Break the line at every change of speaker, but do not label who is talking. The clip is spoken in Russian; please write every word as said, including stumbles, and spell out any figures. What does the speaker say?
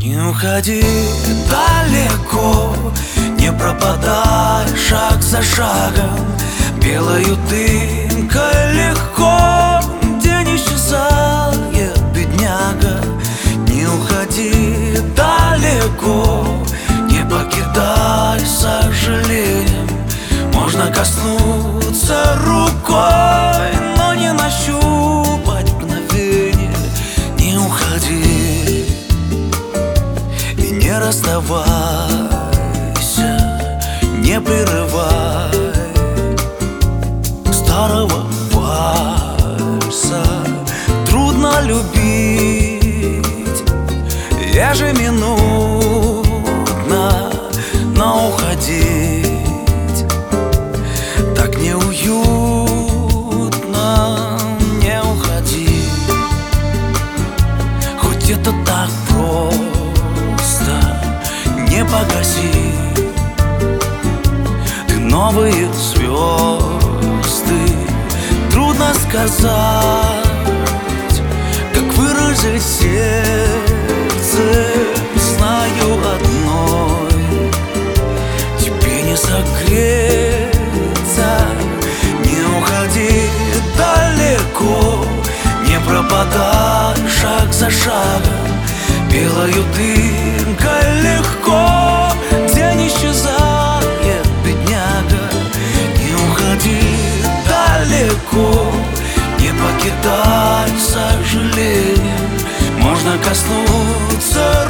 Не уходи далеко, не пропадай шаг за шагом. Белою дымкой легко день исчезает, бедняга. Не уходи далеко, не покидай с сожалением. Можно коснуться рукой, но не нащупать мгновение. Не уходи и не расставайся, не прерывай старого вальса. Трудно любить ежеминутно, но уходить так неуютно. Не уходи, хоть это так просто. Не погаси ты новые звезды. Трудно сказать, как выразить сердце. Знаю одной, тебе не согреться. Не уходи далеко, не пропадай шаг за шагом. Белою дымкой легко день исчезает, бедняга. Не уходи далеко, не покидай с сожалением. Можно коснуться